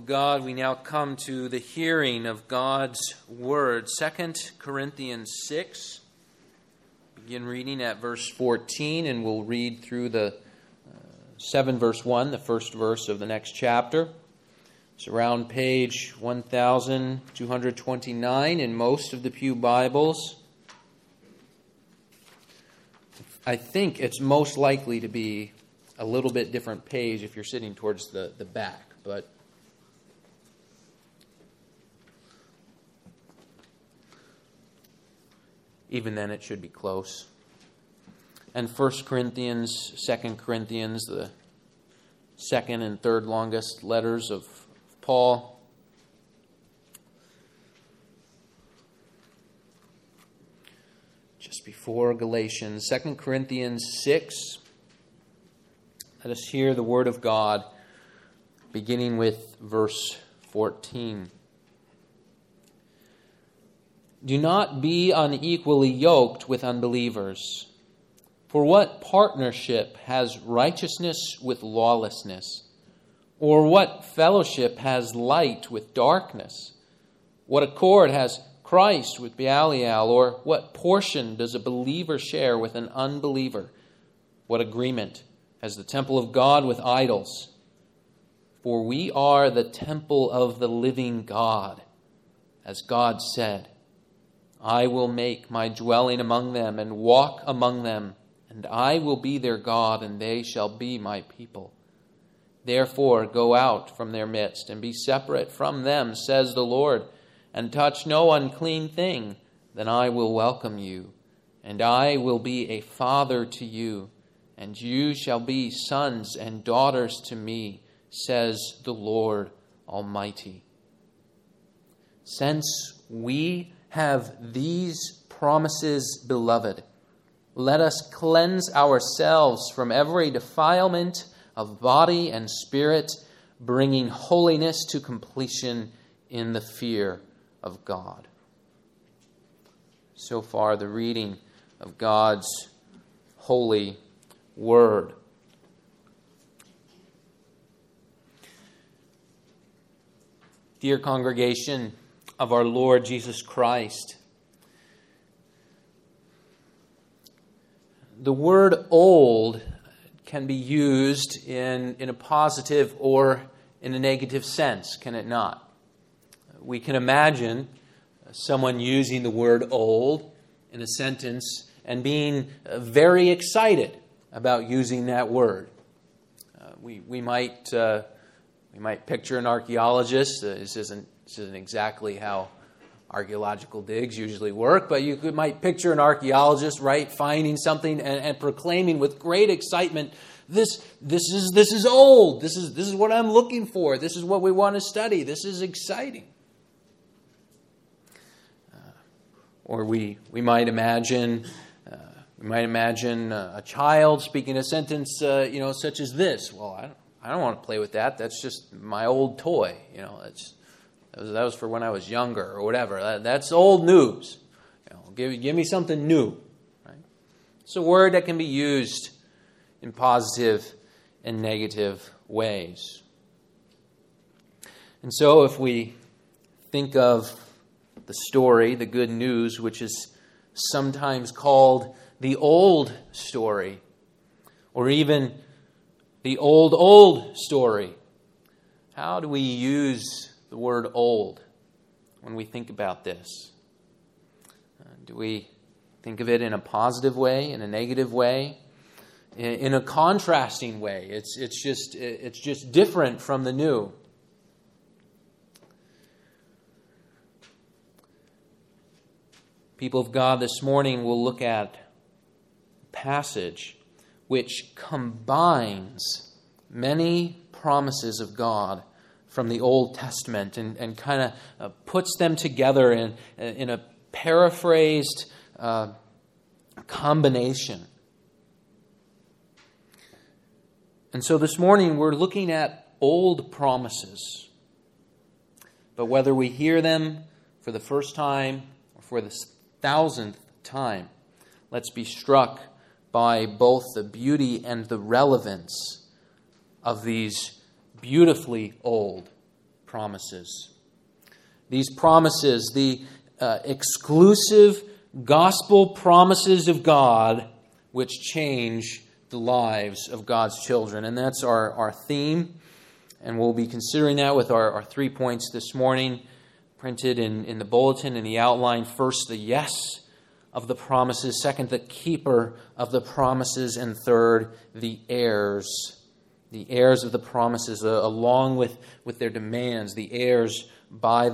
of God, we now come to the hearing of God's Word. 2 Corinthians 6. Begin reading at verse 14, and we'll read through the 7 verse 1, the first verse of the next chapter. It's around page 1229 in most of the Pew Bibles. I think it's most likely to be a little bit different page if you're sitting towards the back, but even then it should be close. And 1 Corinthians, 2 Corinthians, the second and third longest letters of Paul. Just before Galatians, 2 Corinthians 6. Let us hear the word of God, beginning with verse 14. Do not be unequally yoked with unbelievers. For what partnership has righteousness with lawlessness? Or what fellowship has light with darkness? What accord has Christ with Belial? Or what portion does a believer share with an unbeliever? What agreement has the temple of God with idols? For we are the temple of the living God, as God said, I will make my dwelling among them and walk among them, and I will be their God, and they shall be my people. Therefore go out from their midst and be separate from them, says the Lord, and touch no unclean thing, then I will welcome you, and I will be a father to you, and you shall be sons and daughters to me, says the Lord Almighty. Since we have these promises, beloved, let us cleanse ourselves from every defilement of body and spirit, bringing holiness to completion in the fear of God. So far, the reading of God's holy word. Dear congregation of our Lord Jesus Christ, the word old can be used in a positive or in a negative sense, can it not? We can imagine someone using the word old in a sentence and being very excited about using that word. We might picture an archaeologist. This isn't exactly how archaeological digs usually work, but you might picture an archaeologist, right, finding something and proclaiming with great excitement, this is old. This is what I'm looking for. This is what we want to study. This is exciting. Or we might imagine a child speaking a sentence, such as this. Well, I don't want to play with that. That's just my old toy. That was for when I was younger or whatever. That's old news. Give me something new. Right? It's a word that can be used in positive and negative ways. And so if we think of the story, the good news, which is sometimes called the old story, or even the old story, how do we use the word old when we think about this? Do we think of it in a positive way, in a negative way, in a contrasting way? It's just different from the new. People of God, this morning we'll look at a passage which combines many promises of God from the Old Testament and kind of puts them together in a paraphrased combination. And so this morning we're looking at old promises. But whether we hear them for the first time or for the 1,000th time, let's be struck by both the beauty and the relevance of these beautifully old promises. These promises, the exclusive gospel promises of God, which change the lives of God's children. And that's our theme. And we'll be considering that with our 3 points this morning, printed in the bulletin in the outline. First, the yes of the promises. Second, the keeper of the promises. And third, the heirs. The heirs of the promises, along with their demands. The heirs by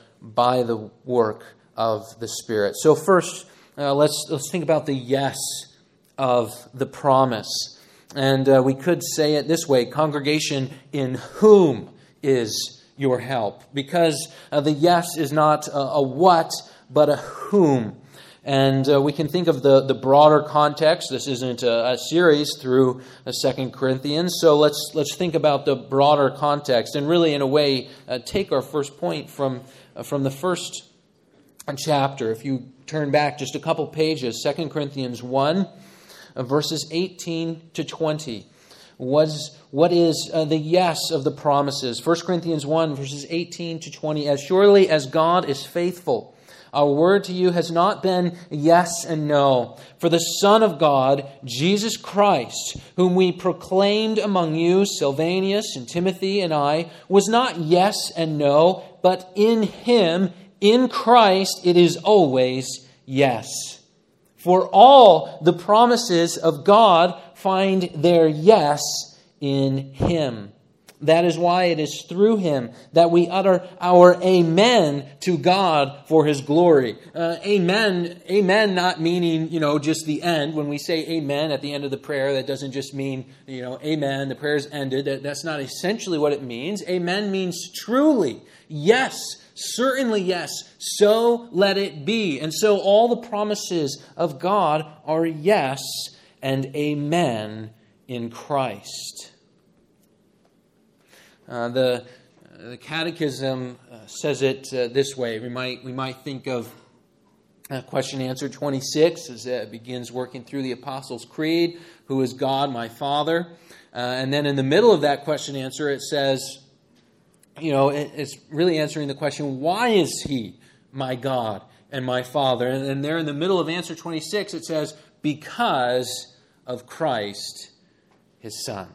the work of the Spirit. So first, let's think about the yes of the promise. And we could say it this way: congregation, in whom is your help? Because the yes is not a what, but a whom. And we can think of the broader context. This isn't a series through 2 Corinthians, so let's think about the broader context and really, in a way, take our first point from the first chapter. If you turn back just a couple pages, 2 Corinthians 1, verses 18 to 20. What is the yes of the promises? 1 Corinthians 1, verses 18 to 20. As surely as God is faithful, our word to you has not been yes and no. For the Son of God, Jesus Christ, whom we proclaimed among you, Silvanus and Timothy and I, was not yes and no, but in Him, in Christ, it is always yes. For all the promises of God find their yes in Him. That is why it is through Him that we utter our amen to God for His glory. Amen not meaning, just the end. When we say amen at the end of the prayer, that doesn't just mean, amen, the prayer's ended. That's not essentially what it means. Amen means truly, yes, certainly yes, so let it be. And so all the promises of God are yes and amen in Christ. The Catechism says it this way. We might think of question answer 26 as it begins working through the Apostles' Creed. Who is God, my Father? And then in the middle of that question answer, it says, it's really answering the question, why is He my God and my Father? And there in the middle of answer 26, it says, because of Christ, His Son.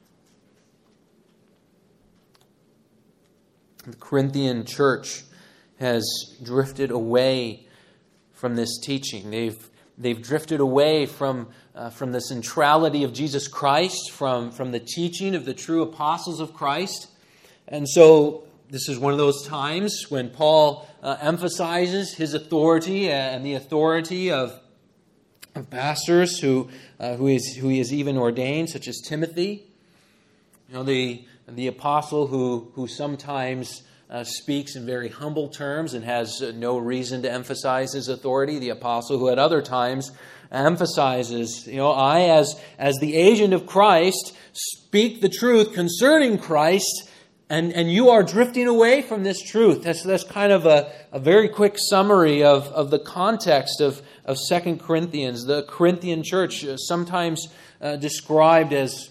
The Corinthian church has drifted away from this teaching. They've drifted away from the centrality of Jesus Christ, from the teaching of the true apostles of Christ. And so this is one of those times when Paul emphasizes his authority and the authority of pastors who he has even ordained, such as Timothy. The apostle who sometimes speaks in very humble terms and has no reason to emphasize his authority. The apostle who at other times emphasizes, I as the agent of Christ speak the truth concerning Christ, and you are drifting away from this truth. That's kind of a very quick summary of the context of 2 Corinthians. The Corinthian church sometimes described as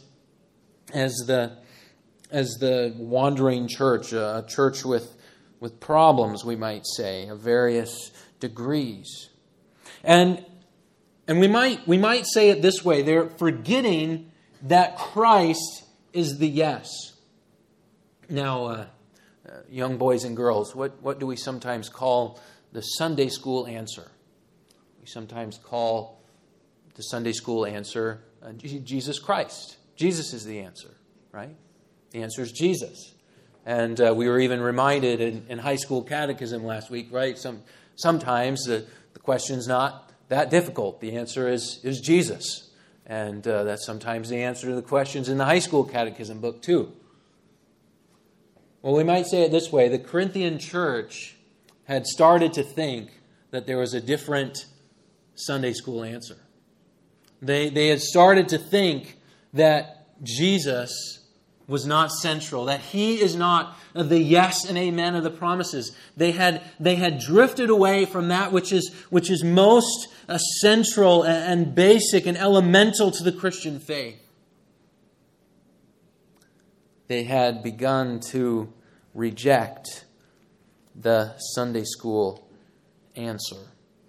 the wandering church, a church with problems, we might say, of various degrees. And we might say it this way: they're forgetting that Christ is the yes. Now, young boys and girls, what do we sometimes call the Sunday school answer? We sometimes call the Sunday school answer Jesus Christ. Jesus is the answer, right? The answer is Jesus. And we were even reminded in high school catechism last week, right? Sometimes the question's not that difficult. The answer is Jesus. And that's sometimes the answer to the questions in the high school catechism book too. Well, we might say it this way. The Corinthian church had started to think that there was a different Sunday school answer. They had started to think that Jesus was not central, that He is not the yes and amen of the promises. They had drifted away from that which is most central and basic and elemental to the Christian faith. They had begun to reject the Sunday school answer.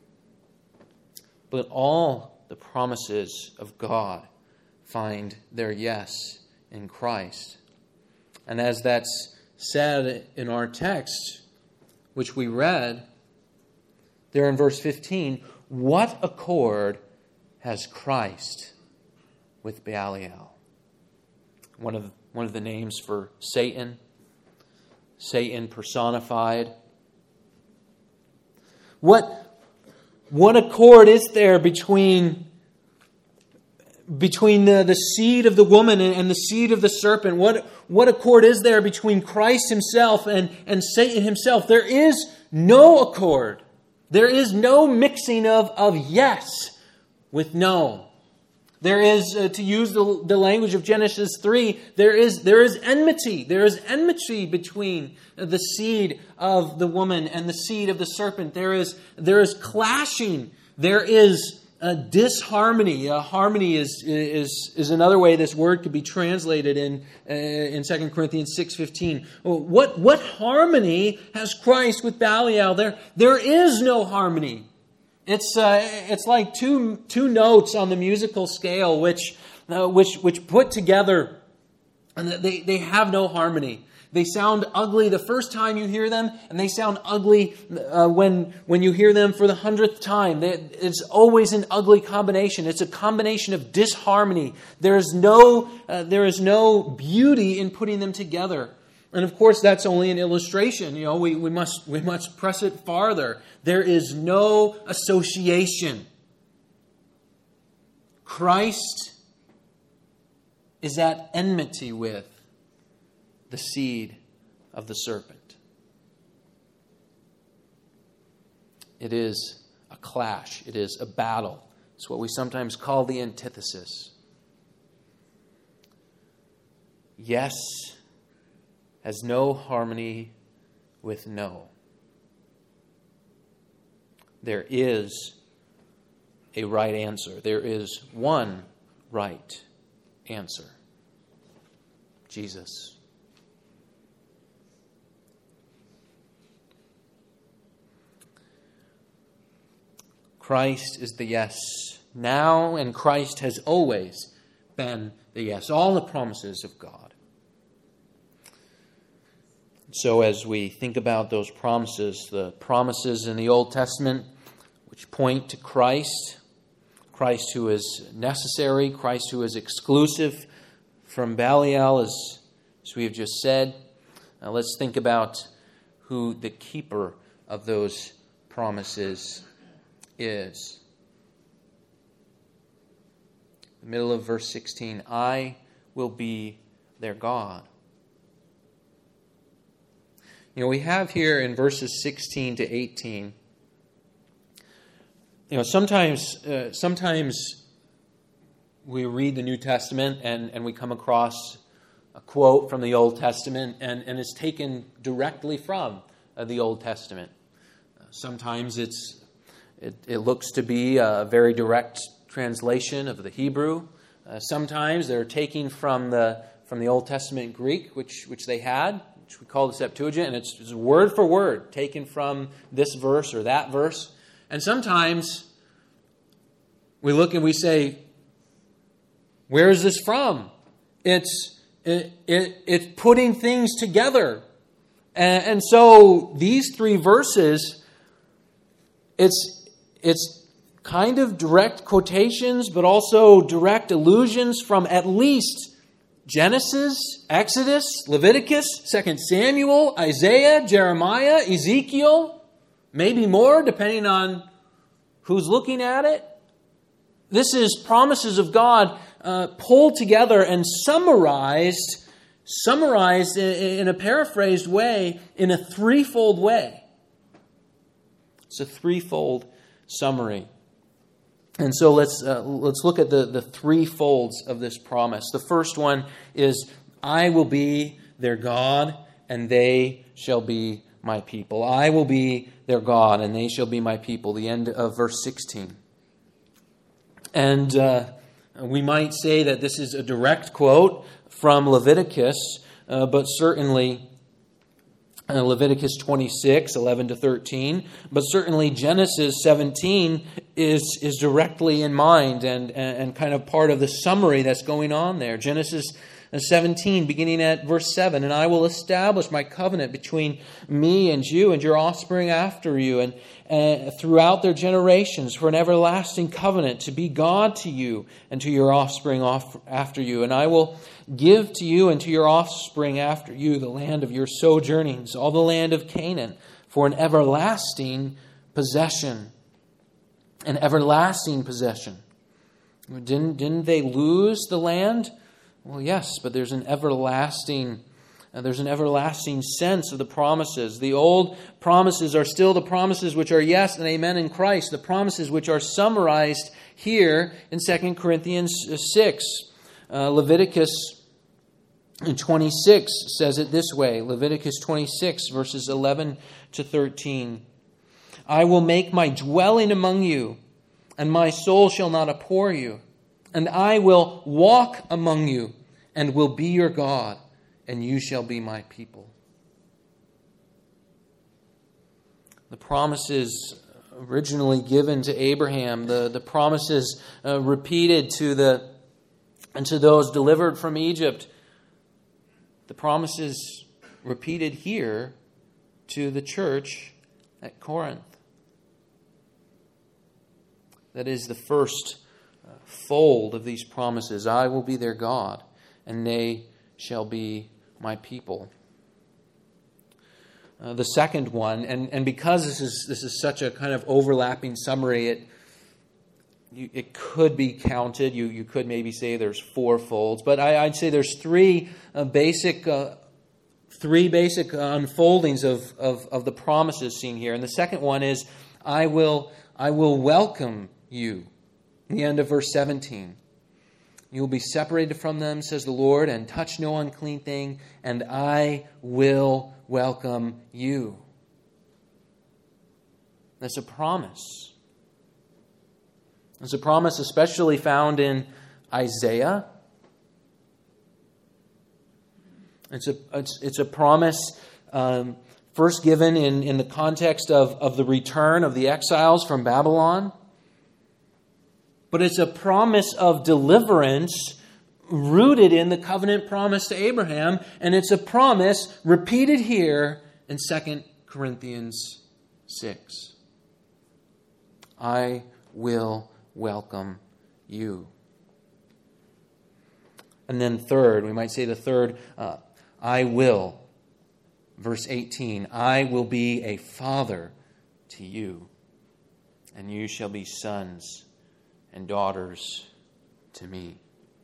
But all the promises of God find their yes in Christ. And as that's said in our text, which we read, there in verse 15, what accord has Christ with Belial? One of the names for Satan personified. What accord is there between the seed of the woman and the seed of the serpent? What accord is there between Christ himself and Satan himself? There is no accord. There is no mixing of yes with no. There is, to use the language of Genesis 3, there is enmity. There is enmity between the seed of the woman and the seed of the serpent. There is clashing. There is disharmony. Harmony is another way this word could be translated in 2 Corinthians 6:15. What harmony has Christ with Belial? There is no harmony. It's like two notes on the musical scale which put together, and they have no harmony. They sound ugly the first time you hear them, and they sound ugly when you hear them for the 100th time. It's always an ugly combination. It's a combination of disharmony. There is no beauty in putting them together. And of course, that's only an illustration. We must press it farther. There is no association. Christ is at enmity with the seed of the serpent. It is a clash. It is a battle. It's what we sometimes call the antithesis. Yes has no harmony with no. There is a right answer. There is one right answer. Jesus. Christ is the yes now, and Christ has always been the yes. All the promises of God. So as we think about those promises, the promises in the Old Testament which point to Christ who is necessary, Christ who is exclusive from Belial, as we have just said. Now let's think about who the keeper of those promises is. The middle of verse 16, I will be their God. We have here in verses 16 to 18, sometimes we read the New Testament and we come across a quote from the Old Testament and it's taken directly from the Old Testament. Sometimes it looks to be a very direct translation of the Hebrew. Sometimes they're taking from the Old Testament Greek, which they had, which we call the Septuagint, and it's word for word taken from this verse or that verse. And sometimes we look and we say, where is this from? It's putting things together. And so these three verses, it's kind of direct quotations, but also direct allusions from at least Genesis, Exodus, Leviticus, 2 Samuel, Isaiah, Jeremiah, Ezekiel, maybe more depending on who's looking at it. This is promises of God pulled together and summarized in a paraphrased way, in a threefold way. It's a threefold summary. And so let's look at the three folds of this promise. The first one is, I will be their God, and they shall be my people. I will be their God, and they shall be my people. The end of verse 16. And we might say that this is a direct quote from Leviticus, but certainly Leviticus 26, 11 to 13, but certainly Genesis 17 is directly in mind and kind of part of the summary that's going on there. Genesis 17, beginning at verse 7, "And I will establish my covenant between me and you and your offspring after you, and throughout their generations for an everlasting covenant, to be God to you and to your offspring after you. And I will give to you and to your offspring after you the land of your sojournings, all the land of Canaan, for an everlasting possession." An everlasting possession. Didn't they lose the land? Well, yes, but there's an everlasting sense of the promises. The old promises are still the promises which are yes and amen in Christ, the promises which are summarized here in 2 Corinthians 6. Leviticus 26 says it this way, Leviticus 26, verses 11 to 13. "I will make my dwelling among you, and my soul shall not abhor you. And I will walk among you, and will be your God, and you shall be my people." The promises originally given to Abraham, the promises repeated to those delivered from Egypt, the promises repeated here to the church at Corinth. That is the first fold of these promises. "I will be their God, and they shall be my people." The second one, and because this is such a kind of overlapping summary, it could be counted. You could maybe say there's four folds, but I'd say there's three basic unfoldings of the promises seen here. And the second one is, I will welcome you. The end of verse 17. "You will be separated from them, says the Lord, and touch no unclean thing, and I will welcome you." That's a promise. It's a promise especially found in Isaiah. It's a promise first given in the context of the return of the exiles from Babylon. But it's a promise of deliverance rooted in the covenant promise to Abraham. And it's a promise repeated here in 2 Corinthians 6. "I will welcome you." And then third, we might say the third, "I will." Verse 18, "I will be a father to you, and you shall be sons and daughters to me."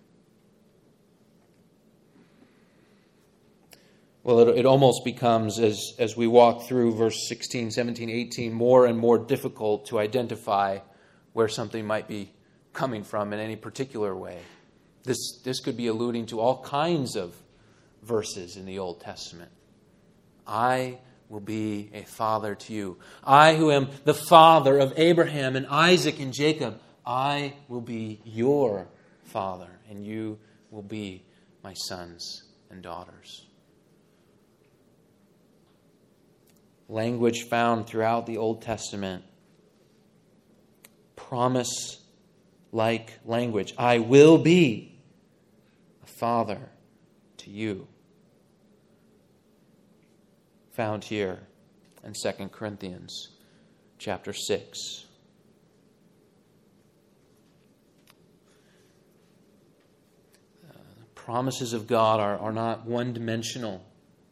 Well, it almost becomes, as we walk through verse 16, 17, 18, more and more difficult to identify where something might be coming from in any particular way. This could be alluding to all kinds of verses in the Old Testament. "I will be a father to you. I who am the father of Abraham and Isaac and Jacob, I will be your father, and you will be my sons and daughters." Language found throughout the Old Testament. Promise-like language. "I will be a father to you." Found here in 2 Corinthians chapter 6. Promises of God are not one-dimensional.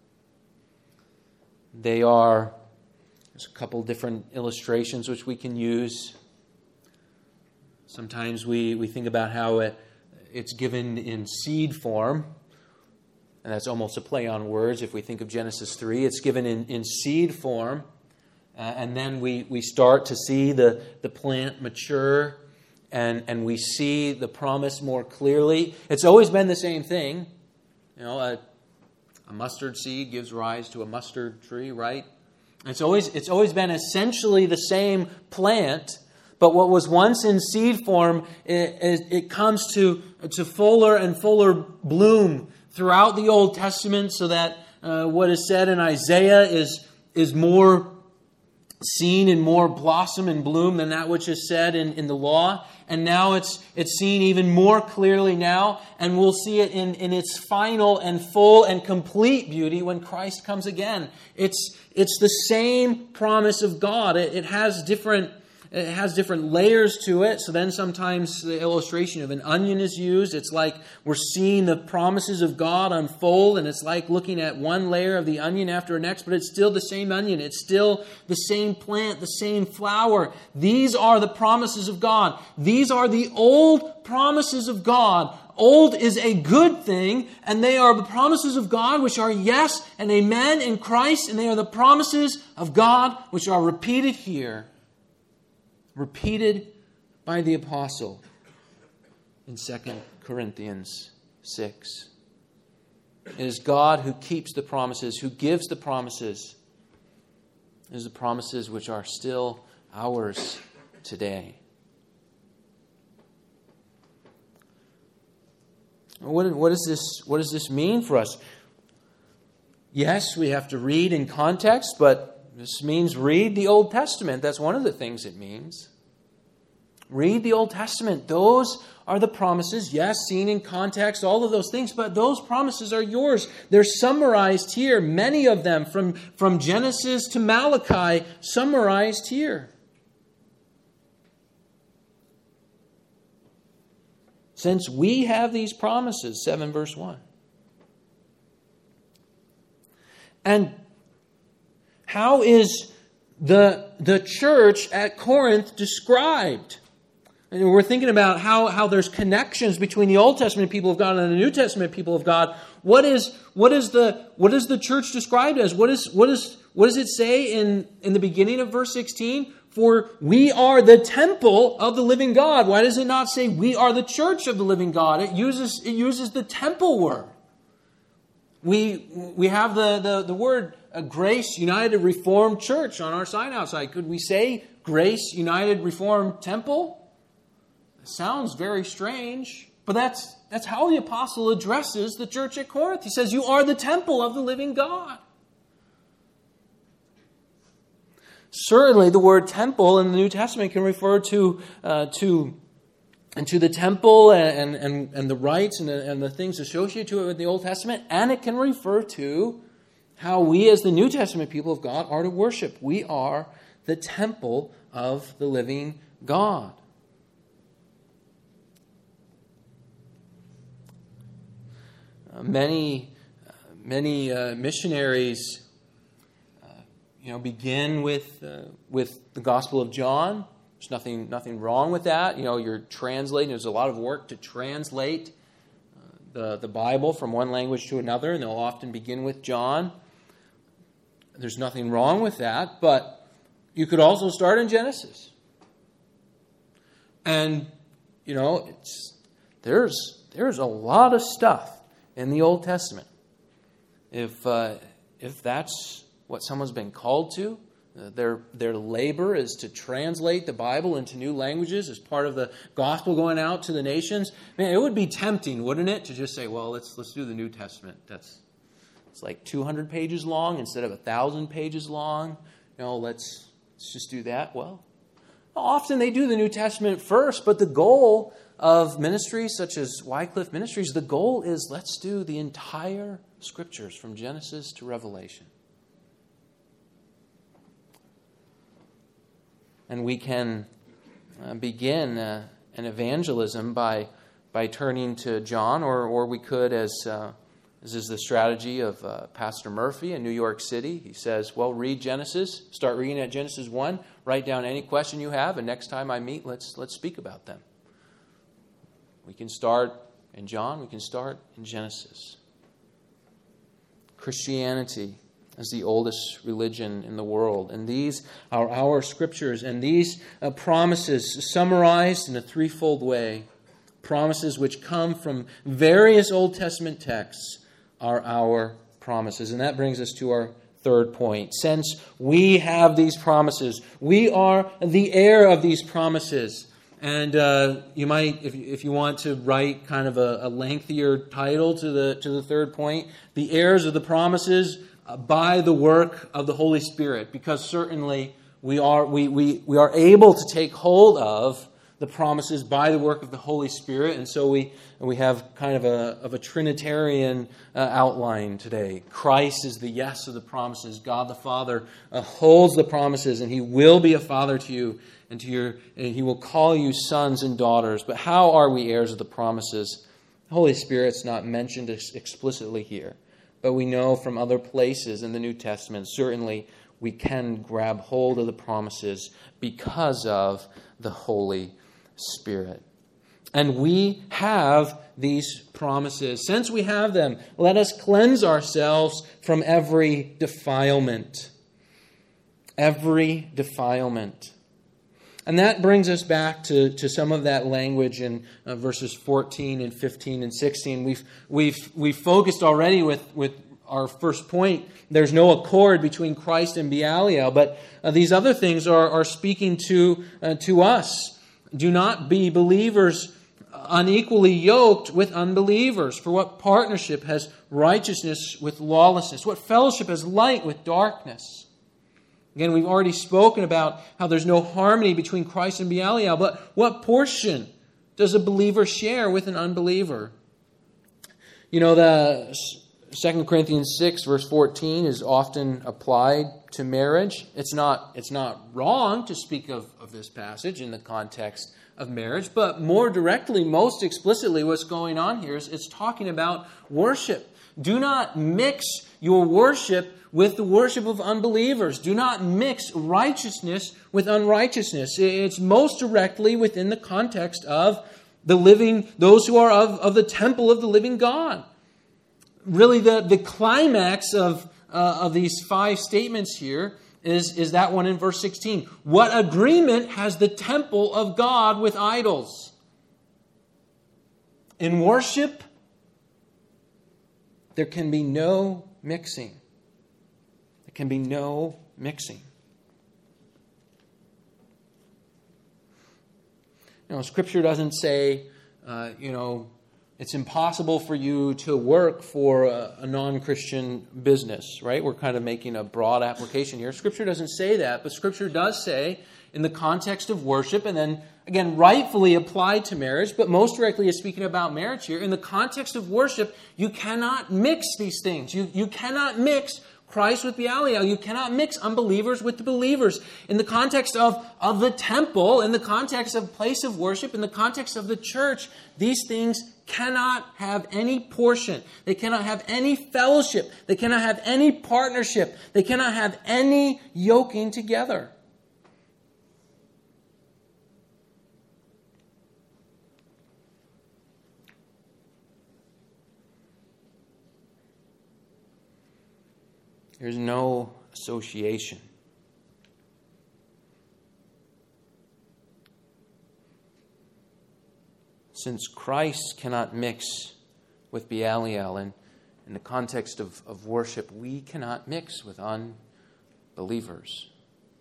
They are, there's a couple different illustrations which we can use. Sometimes we think about how it's given in seed form, and that's almost a play on words. If we think of Genesis 3, it's given in seed form, and then we start to see the plant mature, and we see the promise more clearly. It's always been the same thing. You know, a mustard seed gives rise to a mustard tree, right? It's always been essentially the same plant, but what was once in seed form, it comes to fuller and fuller bloom throughout the Old Testament, so that what is said in Isaiah is more seen and more blossom and bloom than that which is said in the law. And now it's seen even more clearly now, and we'll see it in its final and full and complete beauty when Christ comes again. It's the same promise of God. It has different layers to it. So then sometimes the illustration of an onion is used. It's like we're seeing the promises of God unfold, and it's like looking at one layer of the onion after the next, but it's still the same onion. It's still the same plant, the same flower. These are the promises of God. These are the old promises of God. Old is a good thing, and they are the promises of God which are yes and amen in Christ, and they are the promises of God which are repeated here. Repeated by the apostle in 2 Corinthians 6. It is God who keeps the promises, who gives the promises. It is the promises which are still ours today. What does this mean for us? Yes, we have to read in context, but this means read the Old Testament. That's one of the things it means. Read the Old Testament. Those are the promises, yes, seen in context, all of those things, but those promises are yours. They're summarized here, many of them, from Genesis to Malachi, summarized here. Since we have these promises, 7 verse 1. And how is the church at Corinth described? And we're thinking about how there's connections between the Old Testament people of God and the New Testament people of God. What is the church described as? What does it say in the beginning of verse 16? For we are the temple of the living God. Why does it not say we are the church of the living God? It uses the temple word. We have the word Grace United Reformed Church on our sign outside. Could we say Grace United Reformed Temple? It sounds very strange, but that's how the apostle addresses the church at Corinth. He says, you are the temple of the living God. Certainly the word temple in the New Testament can refer to the temple and the rites and the things associated to it with the Old Testament, and it can refer to how we as the New Testament people of God are to worship. We are the temple of the living God. Many missionaries begin with the Gospel of John. There's nothing wrong with that. You're translating. There's a lot of work to translate the Bible from one language to another, and they'll often begin with John. There's nothing wrong with that, but you could also start in Genesis. And there's a lot of stuff in the Old Testament. If that's what someone's been called to, their labor is to translate the Bible into new languages as part of the gospel going out to the nations. Man, it would be tempting, wouldn't it, to just say, well, let's do the New Testament. It's like 200 pages long instead of 1,000 pages long. Let's just do that. Well, often they do the New Testament first, but the goal of ministries such as Wycliffe Ministries, the goal is let's do the entire Scriptures from Genesis to Revelation. And we can begin an evangelism by turning to John, or we could, as is the strategy of Pastor Murphy in New York City. He says, well, read Genesis. Start reading at Genesis 1. Write down any question you have, and next time I meet, let's speak about them. We can start in John. We can start in Genesis. Christianity is the oldest religion in the world. And these are our Scriptures. And these promises summarized in a threefold way, promises which come from various Old Testament texts, are our promises. And that brings us to our third point. Since we have these promises, we are the heir of these promises. And you might, if you want to write kind of a lengthier title to the third point, the heirs of the promises by the work of the Holy Spirit, because certainly we are able to take hold of the promises by the work of the Holy Spirit, and so we have kind of a Trinitarian outline today. Christ is the yes of the promises. God the Father holds the promises, and He will be a father to you, and He will call you sons and daughters. But how are we heirs of the promises? The Holy Spirit's not mentioned explicitly here, but we know from other places in the New Testament, certainly we can grab hold of the promises because of the Holy Spirit. And we have these promises. Since we have them, let us cleanse ourselves from every defilement. Every defilement. And that brings us back to some of that language in verses 14 and 15 and 16. We've focused already with our first point. There's no accord between Christ and Belial, but these other things are speaking to us. Do not be believers unequally yoked with unbelievers. For what partnership has righteousness with lawlessness? What fellowship has light with darkness? Again, we've already spoken about how there's no harmony between Christ and Belial, but what portion does a believer share with an unbeliever? You know, the 2 Corinthians 6, verse 14 is often applied to marriage. It's not wrong to speak of this passage in the context of marriage, but more directly, most explicitly, what's going on here is it's talking about worship. Do not mix your worship with the worship of unbelievers. Do not mix righteousness with unrighteousness. It's most directly within the context of the living, those who are of the temple of the living God. Really, the climax of these 5 statements here is that one in verse 16. What agreement has the temple of God with idols? In worship, there can be no mixing. There can be no mixing. You know, Scripture doesn't say, it's impossible for you to work for a non-Christian business, right? We're kind of making a broad application here. Scripture doesn't say that, but Scripture does say, in the context of worship, and then, again, rightfully applied to marriage, but most directly is speaking about marriage here. In the context of worship, you cannot mix these things. You cannot mix Christ with Belial. You cannot mix unbelievers with the believers. In the context of the temple, in the context of place of worship, in the context of the church, these things cannot have any portion. They cannot have any fellowship. They cannot have any partnership. They cannot have any yoking together. There's no association. Since Christ cannot mix with Belial, and in the context of worship, we cannot mix with unbelievers.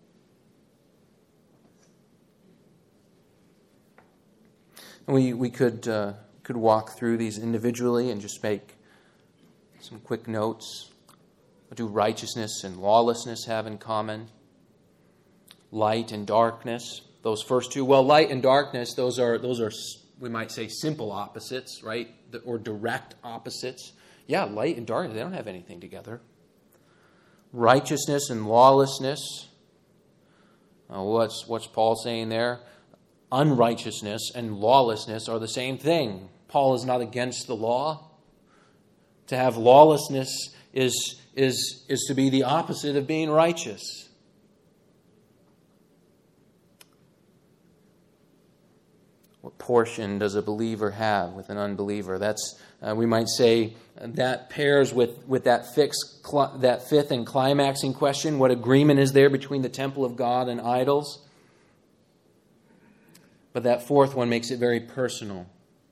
And we could walk through these individually and just make some quick notes. What do righteousness and lawlessness have in common? Light and darkness. Those first two. Well, light and darkness, those are we might say simple opposites, right? Or direct opposites. Yeah, light and darkness, they don't have anything together. Righteousness and lawlessness. What's Paul saying there? Unrighteousness and lawlessness are the same thing. Paul is not against the law. To have lawlessness is to be the opposite of being righteous. What portion does a believer have with an unbeliever? That's we might say that pairs with that fifth and climaxing question. What agreement is there between the temple of God and idols? But that fourth one makes it very personal.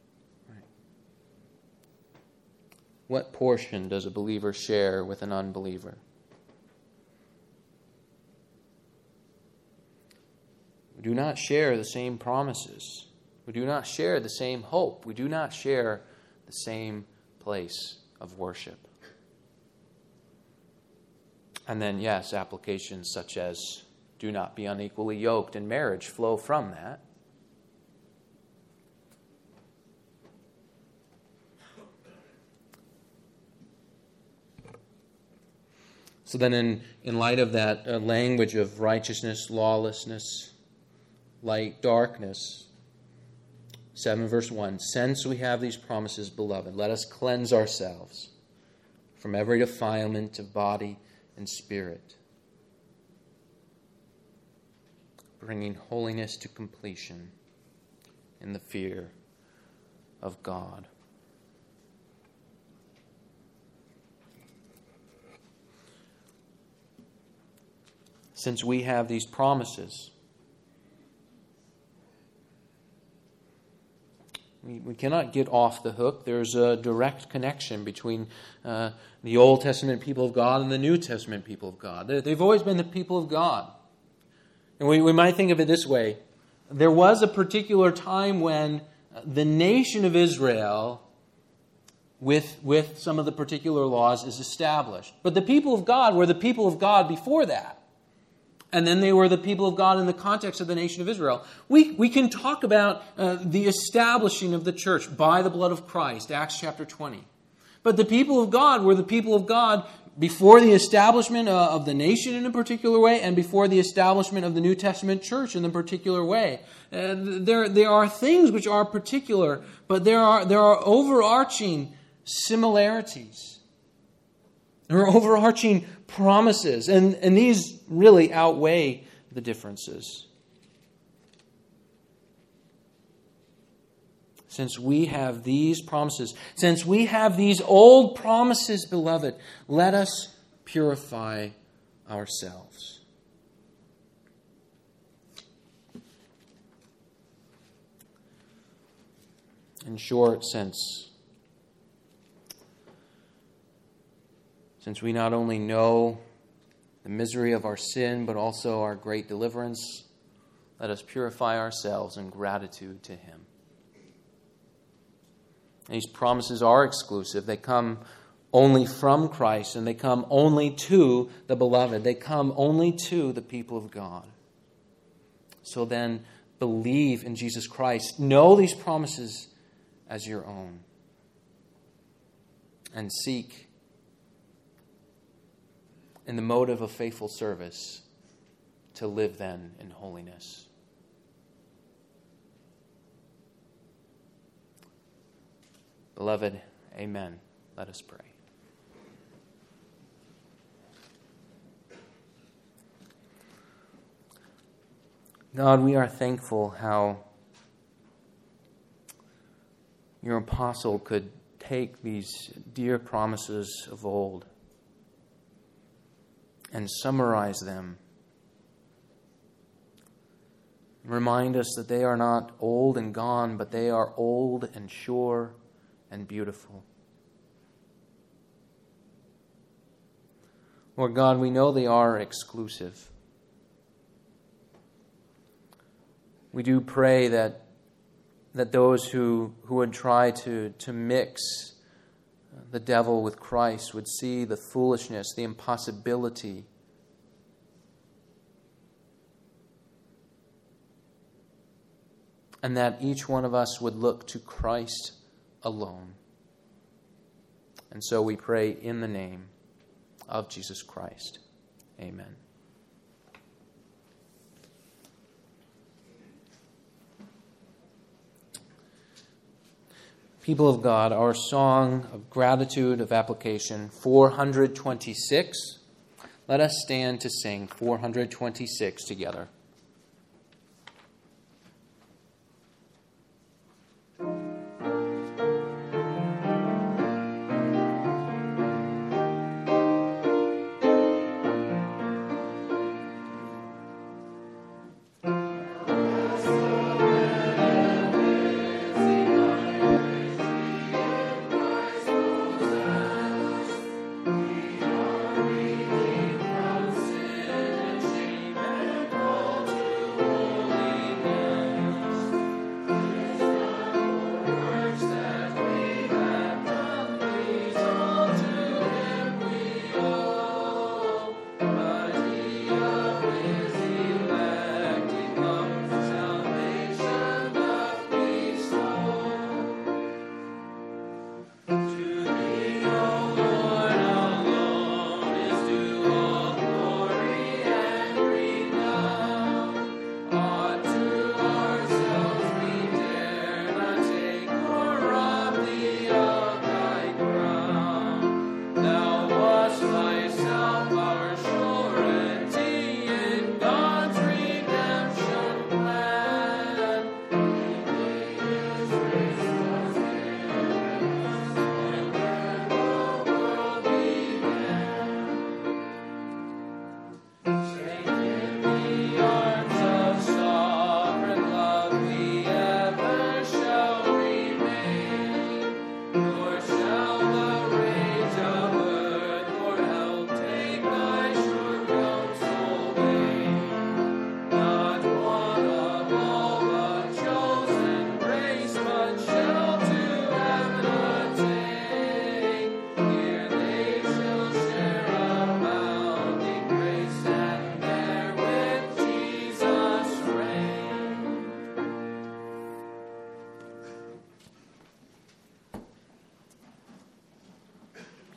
What portion does a believer share with an unbeliever? do not share the same promises. We do not share the same hope. We do not share the same place of worship. And then, yes, applications such as do not be unequally yoked in marriage flow from that. So then in light of that language of righteousness, lawlessness, light, darkness, 7 verse 1, since we have these promises, beloved, let us cleanse ourselves from every defilement of body and spirit, bringing holiness to completion in the fear of God. Since we have these promises, we cannot get off the hook. There's a direct connection between the Old Testament people of God and the New Testament people of God. They've always been the people of God. And we might think of it this way. There was a particular time when the nation of Israel, with some of the particular laws, is established. But the people of God were the people of God before that. And then they were the people of God in the context of the nation of Israel. We can talk about the establishing of the church by the blood of Christ, Acts chapter 20. But the people of God were the people of God before the establishment of the nation in a particular way and before the establishment of the New Testament church in a particular way. There are things which are particular, but there are overarching similarities. There are overarching promises, and these really outweigh the differences. Since we have these promises, since we have these old promises, beloved, let us purify ourselves. In short, since we not only know the misery of our sin, but also our great deliverance, let us purify ourselves in gratitude to Him. These promises are exclusive. They come only from Christ, and they come only to the beloved. They come only to the people of God. So then, believe in Jesus Christ. Know these promises as your own. And seek in the motive of faithful service to live then in holiness. Beloved, amen. Let us pray. God, we are thankful how your apostle could take these dear promises of old and summarize them. Remind us that they are not old and gone, but they are old and sure and beautiful. Lord God, we know they are exclusive. We do pray that those who would try to mix the devil with Christ would see the foolishness, the impossibility and that each one of us would look to Christ alone. And so we pray in the name of Jesus Christ. Amen. People of God, our song of gratitude, of application, 426. Let us stand to sing 426 together.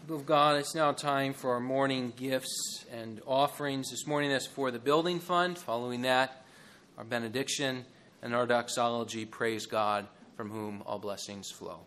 People of God, it's now time for our morning gifts and offerings. This morning, that's for the building fund. Following that, our benediction and our doxology, praise God, from whom all blessings flow.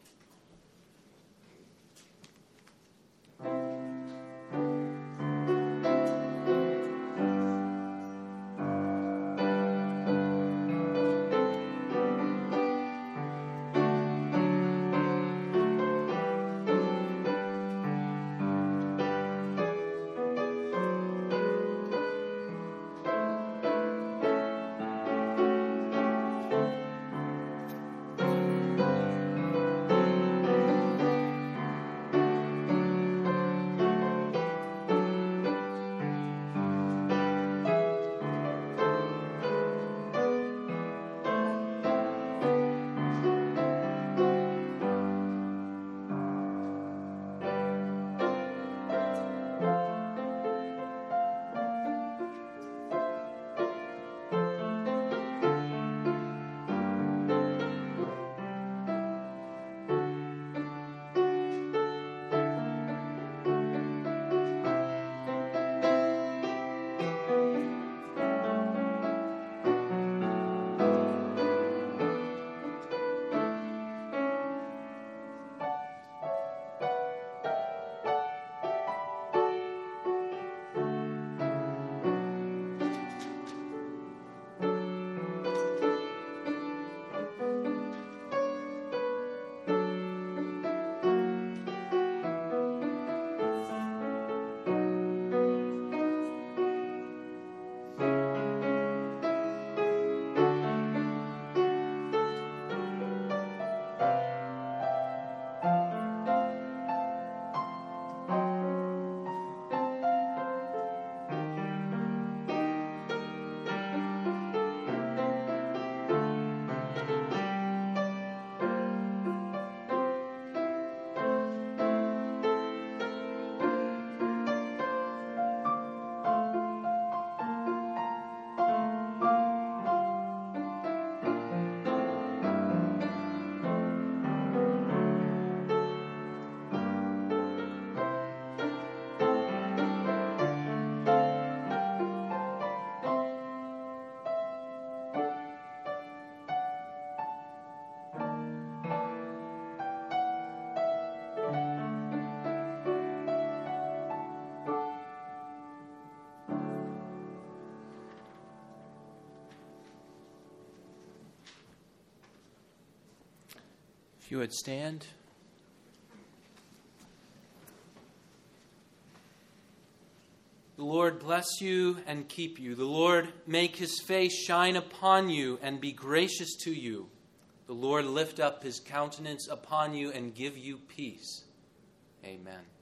If you would stand. The Lord bless you and keep you. The Lord make his face shine upon you and be gracious to you. The Lord lift up his countenance upon you and give you peace. Amen.